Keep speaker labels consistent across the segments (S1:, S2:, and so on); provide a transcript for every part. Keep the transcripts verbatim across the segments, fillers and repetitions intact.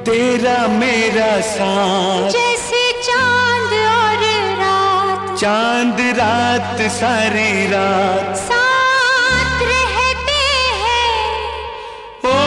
S1: तेरा मेरा साथ
S2: जैसे चांद और रात,
S1: चांद रात सारी रात
S2: साथ रहते हैं।
S1: ओ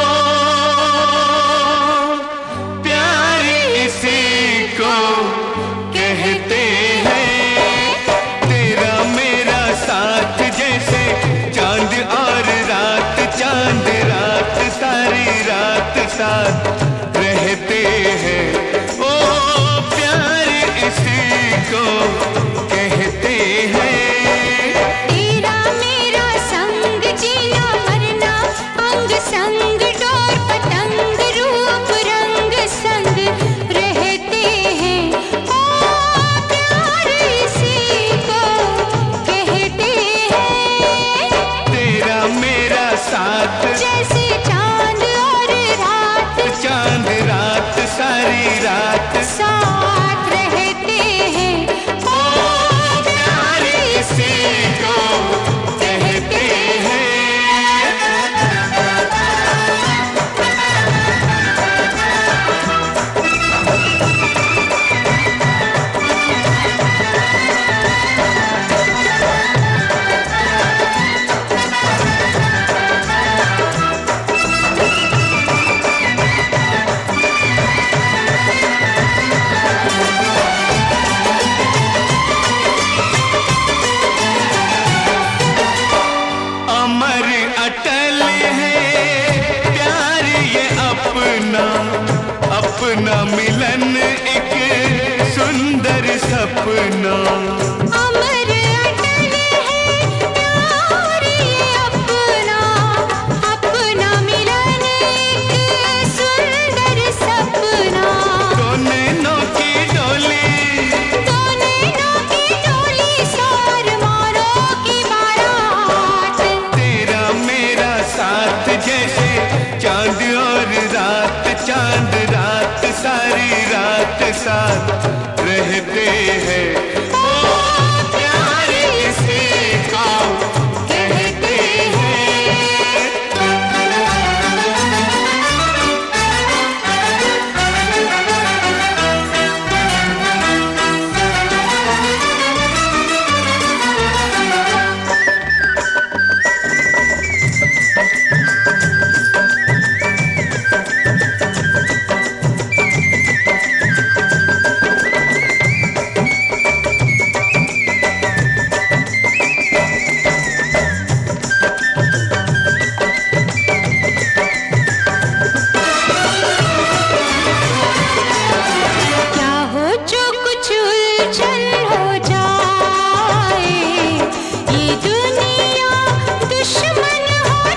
S1: प्यार इसी को कहते हैं। तेरा मेरा साथ जैसे चांद और रात, चांद रात सारी रात साथ रहते हैं। ओ प्यार इसी को कहते हैं।
S2: तेरा मेरा संग जीना मरना, अंग संग डोर पतंग रूप रंग संग रहते हैं। ओ प्यार इसी को कहते हैं।
S1: तेरा मेरा साथ
S2: जैसे चांद और रात,
S1: चांद रात सारी रात
S2: साथ रहते हैं। ओ
S1: प्यार इसी को कहते हैं। अमर अटल है प्यार ये अपना, अपना मिलन एक सुंदर सपना।
S2: अमर अटल है प्यार ये अपना, अपना मिलन एक सुंदर सपना।
S1: दो नैनों की डोली,
S2: दो नैनों की डोली सार मारो की बारात।
S1: तेरा मेरा साथ जैसे चांद और रात, चांद रात सारी रात साथ रहते हैं। ओ प्यार इसी को कहते हैं।
S2: क्या हो जो कुछ उलझन हो जाए, ये दुनिया दुश्मन हो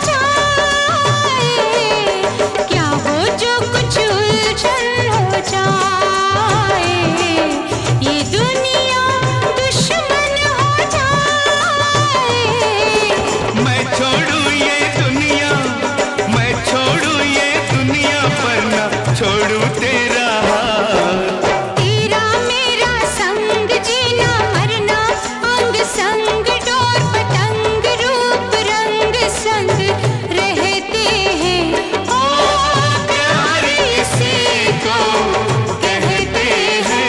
S2: जाए। क्या हो जो कुछ उलझन हो जाए, ये दुनिया दुश्मन हो जाए।
S1: मैं छोड़ूं ये दुनिया, मैं छोड़ूं ये दुनिया पर ना छोड़ूं तेरा हाथ।
S2: तेरा मेरा संग जीना मरना, अंग संग डोर पतंग रूप रंग संग रहते हैं। ओ
S1: प्यार इसी को कहते हैं।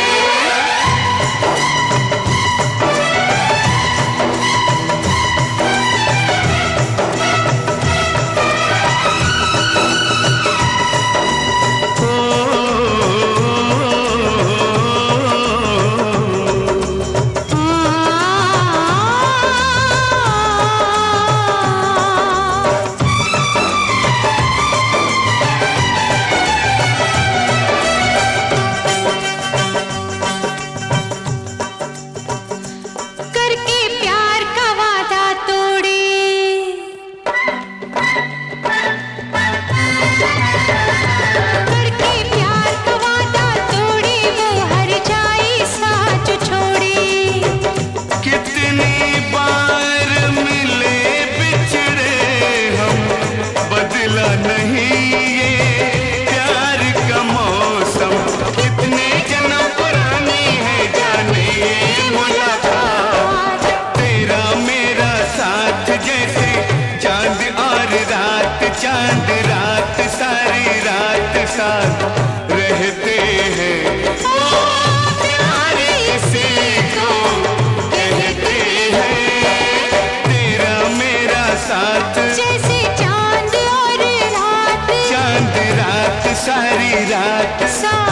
S2: करके प्यार का वादा तोड़े, करके प्यार का वादा तोड़े, वो हर जाए साथ छोड़े।
S1: कितनी बार मिले बिछड़े हम, बदला नहीं ये प्यार का मौसम। कितने जन्म पुरानी है जाने ये मुलाकात। तेरा मेरा साथ जैसे चांद और रात, चांद रात सारी साथ रहते हैं। ओ प्यार इसी को कहते हैं, तेरा मेरा साथ
S2: जैसे चांद और रात,
S1: चांद रात सारी रात
S2: सारी